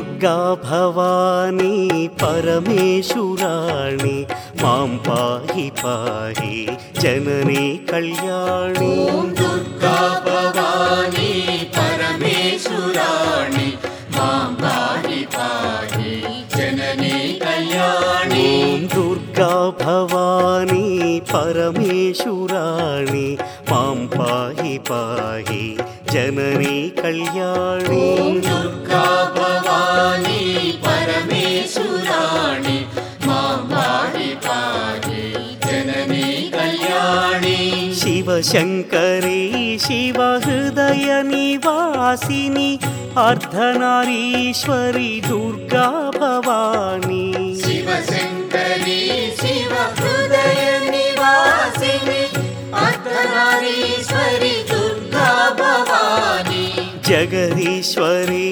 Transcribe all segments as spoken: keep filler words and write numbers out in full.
दुर्गा भवानी परमेश्वराणि मां पाहि पाहि जननी कल्याणी। ॐ दुर्गा भवानी परमेश्वराणि मां पाहि पाहि जननी कल्याणी। ॐ दुर्गा भवानी परमेश्वराणि मां पाहि पाहि जननी कल्याणी। ॐ दुर्गा भवानी परमेश्वराणि मां पाहि पाहि जननी कल्याणी। शिवशङ्करी शिवहृदय निवासिनी अर्धनारीश्वरी दुर्गा भवानी। शिवशङ्करी शिवहृदय निवासिनी अर्धनारीश्वरी दुर्गा भवानी। जगदीश्वरी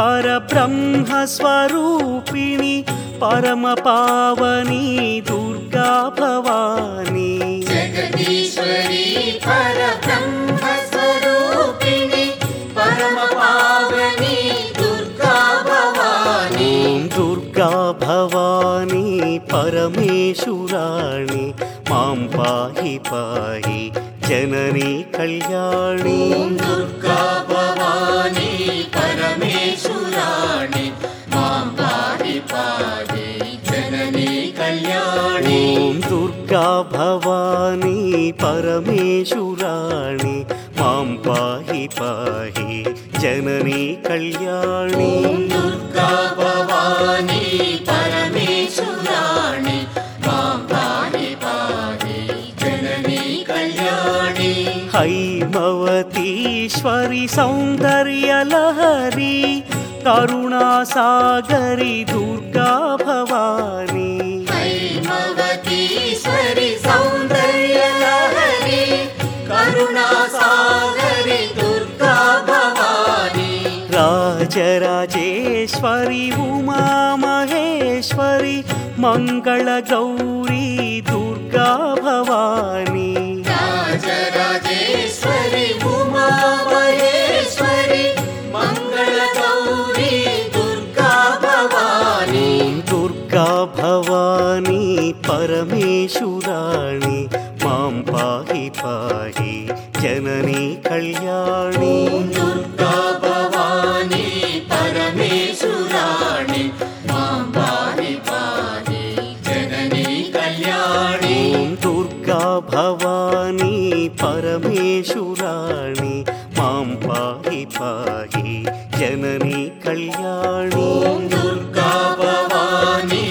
परब्रह्मस्वरूपिणी परमपावनी दुर्गा भवानी। जगदीश्वरी परब्रह्मस्वरूपिणी परमपावनी दुर्गा भवानी। ॐ दुर्गा भवानी परमेश्वराणि मां पाहि पाहि जननी कल्याणी। ॐ दुर्गा भवानी परमेश्वराणि मां पाहि पाहि जननी कल्याणी। ॐ दुर्गा भवानी परमेश्वराणि मां पाहि पाहि जननी कल्याणी। ॐ दुर्गा भवानी परमेश्वराणि मां पाहि पाहि जननी कल्याणी। हैमवतीश्वरी सौन्दर्यलहरी करुणासागरी दुर्गा भवानी। हैमवतीश्वरी सौन्दर्यलहरी करुणासागरी दुर्गा भवानी। राजराजेश्वरी उमा महेश्वरी मङ्गलगौरी दुर्गा भवानी। राजराजेश्वरी उमा महेश्वरी मङ्गलगौरी दुर्गा भवानी। दुर्गा भवानी परमेश्वराणि मां पाहि पाहि जननी कल्याणी। ॐ दुर्गा भवानी परमेश्वराणि मां पाहि पाहि जननी कल्याणी। ॐ दुर्गा भवानी परमेश्वराणि मां पाहि पाहि जननी कल्याणी। ॐ दुर्गा भवानी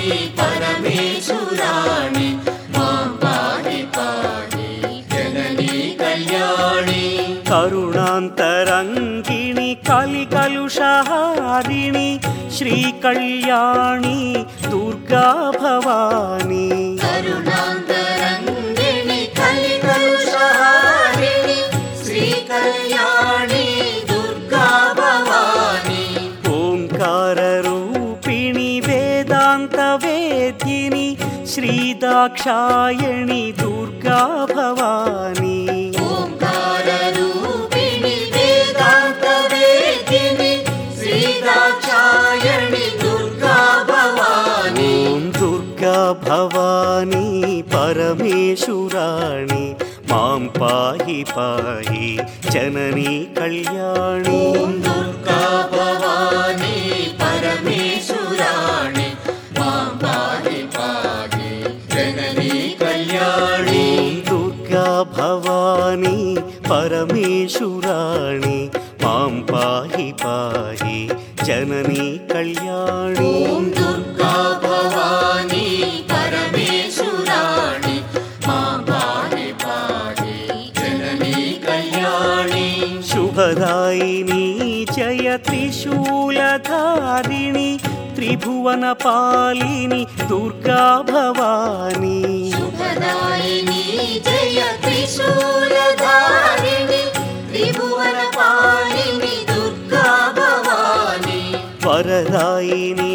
परमेश्वराणि मां पाहि पाहि जननी कल्याणी। करुणान्तरङ्गिणी कलिकलुषहारिणि श्रीकल्याणी दुर्गा भवानी। करुणान्तरङ्गिणि कलिकलुषहारिणि श्रीकल्याणी दुर्गा भवानी। ओङ्काररूपिणि वेदान्तवेद्यिनि श्रीदाक्षायणि दुर्गा भवानी। ओङ्काररूपिणि वेदान्तवेद्यिनि श्रीदाक्षायणि दुर्गा भवानी। ॐ दुर्गा भवानी परमेश्वराणि मां पाहि पाहि जननी कल्याणी। ॐ दुर्गा भवानी परमेश्वराणि मां पाहि पाहि जननी कल्याणी। ॐ दुर्गा भवानी परमेश्वराणि मां पाहि पाहि जननी कल्याणी। ॐ दुर्गा भवानी परमेश्वराणि मां पाहि पाहि जननी कल्याणी। शुभदायिनी जय त्रिशूलधारिणि त्रिभुवनपालिनि दुर्गा भवानी। शुभदायिनी जय त्रिशूलधारिणि त्रिभुवनपालिनि दुर्गा भवानी। वरदायिनी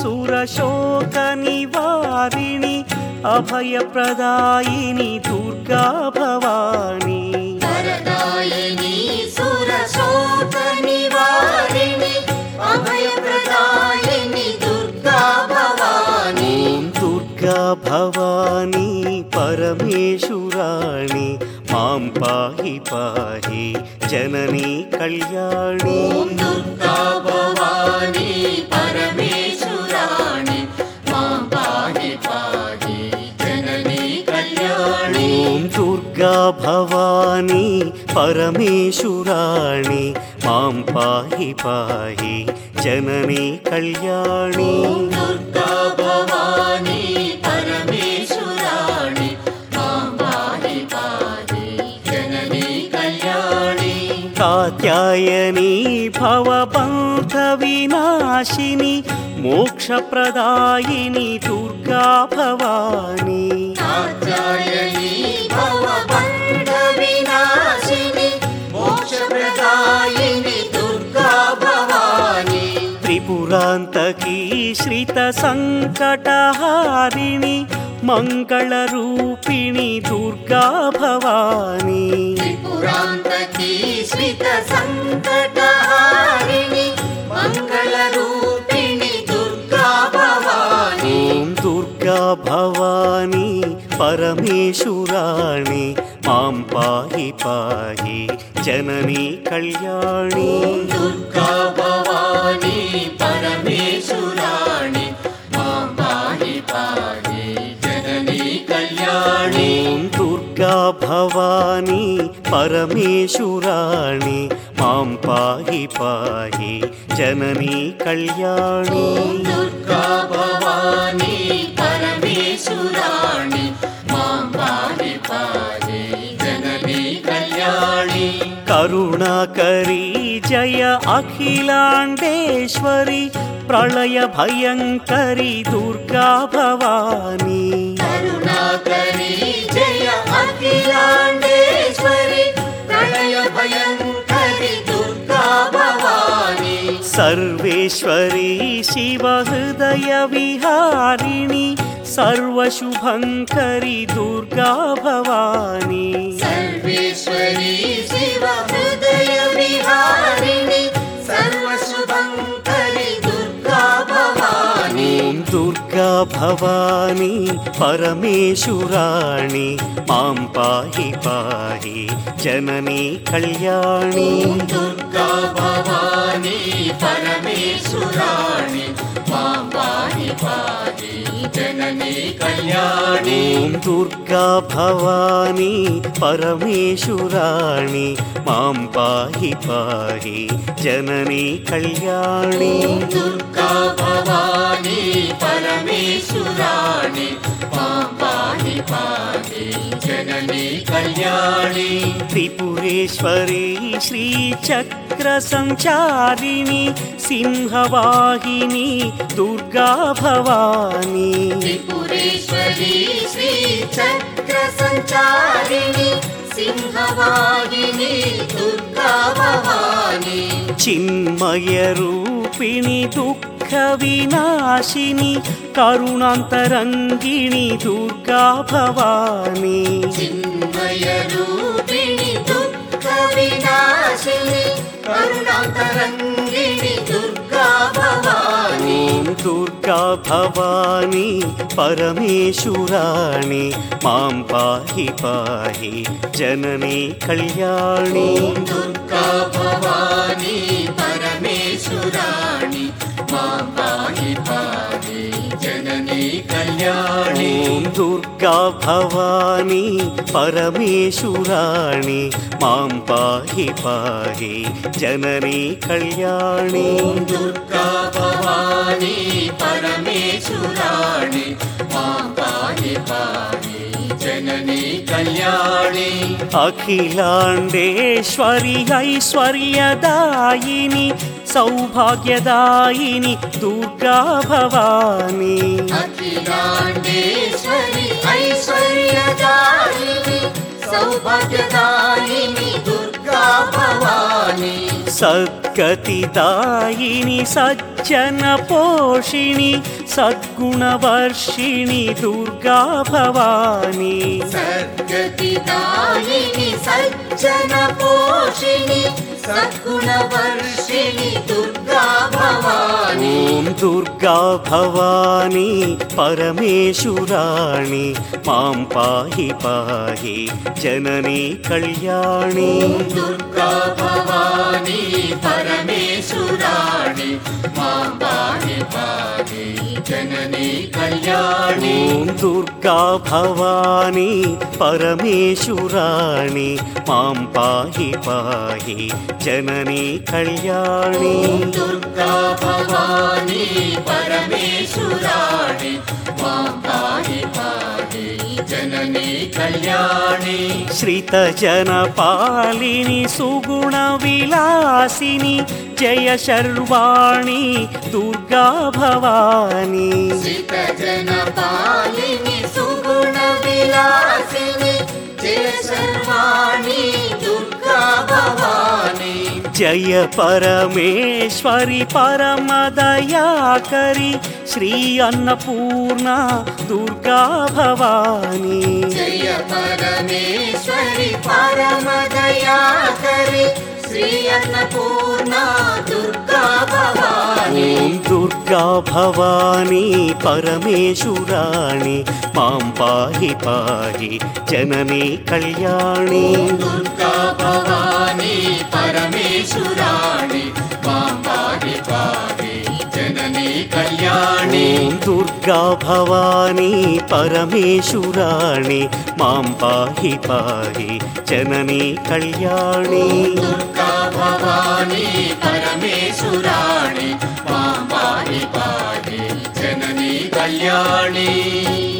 सुरशोकनिवारिणि अभयप्रदायिनि दुर्गा भवानी। वरदायिनी सुरशोकनिवारिणि अभयप्रदायिनि పరమేశురాణి మాం పాహి పాహి జననీ కళ్యాణి. ఓం దుర్గా భవాని పరమేశ్వరాణి మాం పాహి పాహి జననీ కళ్యాణి. ఓం దుర్గా భవాని పరమేశురాణి మాం పాహి పాహి జననీ కళ్యాణి. ఓం దుర్గా భవాని పరమేశ్వరాణి మాం పాహి పాహి జననీ కళ్యాణి. కాత్యాయని భవబంధ వినాశిని మోక్షప్రదాయిని దుర్గా భవాని. కాత్యాయని భవబంధ వినాశిని మోక్షప్రదాయిని దుర్గా భవాని. త్రిపురాంతకీ శ్రిత సంకటహారిణి మంగళరూపిణి దుర్గా భవాని. త్రిపురాంతకీ శ్రిత సంకటహారిణి మంగళరూపిణి దుర్గా భవాని. ఓం దుర్గా భవాని పరమేశురాణి మాం పాహి పాహి జననీ కళ్యాణి. ఓం దుర్గా భవాని పరమేశ్వరాణి మాం పాహి పాహి జననీ కళ్యాణి. ఓం దుర్గా భవాని పరమేశురాణి మాం పాహి పాహి జననీ కళ్యాణి. ఓం దుర్గా భవాని పరమేశ్వరాణి మాం పాహి పాహి జననీ కళ్యాణి. కరుణాకరీ జయ అఖిలాండేశ్వరి ప్రళయ భయంకరి దుర్గా భవాని. కరుణాకరి జయ అఖిలాండేశ్వరి ప్రళయ భయంకరి దుర్గా భవాని. సర్వేశ్వరీ శివ హృదయ విహారిణి సర్వశుభంకరి దుర్గా భవాని. సర్వేశ్వరి శివ హృదయ విహారిణి సర్వశుభంకరి దుర్గా భవాని. ఓం దుర్గా భవాని పరమేశురాణి మాం పాహి పాహి జననీ కళ్యాణి. ఓం దుర్గా భవాని పరమేశ్వరాణి మాం పాహి పాహి జననీ కళ్యాణి. ఓం దుర్గా భవాని పరమేశురాణి మాం పాహి పాహి జననీ కళ్యాణి. ఓం దుర్గా భవాని పరమేశ్వరాణి మాం పాహి పాహి జననీ కళ్యాణి. త్రిపురేశ్వరీ శ్రీచక్ర సంచారిణి సింహవాహిని దుర్గా భవాని. త్రిపురేశ్వరి శ్రీ చక్ర సంచారిణి సింహవాహిని దుర్గా భవాని. చిన్మయ రూపిణి దుఃఖ వినాశిని కరుణాంతరంగిణి దుర్గా భవాని. చిన్మయ రూపిణి దుఃఖ వినాశిని కరుణాంతరంగిణి దుర్గా భవాని. ఓం దుర్గా భవాని పరమేశురాణి మాం పాహి పాహి జననీ కళ్యాణి. ఓం దుర్గా భవాని పరమేశ్వరాణి మాం పాహి పాహి జననీ కళ్యాణి. ఓం దుర్గా భవాని పరమేశురాణి మాం పాహి పాహి జననీ కళ్యాణి. ఓం దుర్గా భవాని పరమేశ్వరాణి మాం పాహి పాహి జననీ కళ్యాణి. అఖిలాండేశ్వరి ఐశ్వర్యదాయిని సౌభాగ్యదాయిని దుర్గా భవాని. అఖిలాండేశ్వరి ఐశ్వర్యదాయిని సౌభాగ్యదాయిని దుర్గా భవాని. సద్గతిదాయిని సజ్జన పోషిణి సద్గుణవర్షిణి దుర్గా భవాని. సద్గతిదాయిని సజ్జన పోషిణి సద్గుణవర్షిణి దుర్గా భవాని. ఓం దుర్గా భవానీ పరమేశ్వరాణి మాం పాహి పాహి జననీ కళ్యాణి. దుర్గా భవానీ పరమేశ్వరాణి మాం పాహి పాహి జననీ కళ్యాణి. ఓం దుర్గా భవానీ పరమేశ్వరాణి మాం పాహి పాహి జననీ కళ్యాణి. దుర్గా భవానీ పరమేశ్వరాణి మాం పాహి పాహి జననీ కళ్యాణి. శ్రిత జన పాలిని సుగుణ విలాసిని జయ శర్వాణి దుర్గా భవానీ. శ్రిత జన పాలిని సుగుణ విలాసిని జయ శర్వాణి దుర్గా భవానీ. జయ పరమేశ్వరి పరమదయాకరి శ్రీ అన్నపూర్ణ దుర్గా భవానీ. జయ పరమేశ్వరి పరమదయాకరి శ్రీ అన్నపూర్ణ దుర్గా భవానీ. ఓం దుర్గా భవానీ పరమేశ్వరాణి మాం పాహి పాహి జననీ కళ్యాణి. దుర్గా భవానీ పరమేశ్వరాణి మాం పాహి పాహి జననీ కళ్యాణి. ఓం దుర్గా భవానీ పరమేశ్వరాణి మాం పాహి పాహి జననీ కళ్యాణి. దుర్గా భవానీ పరమేశ్వరాణి మాం పాహి పాహి జననీ కళ్యాణి.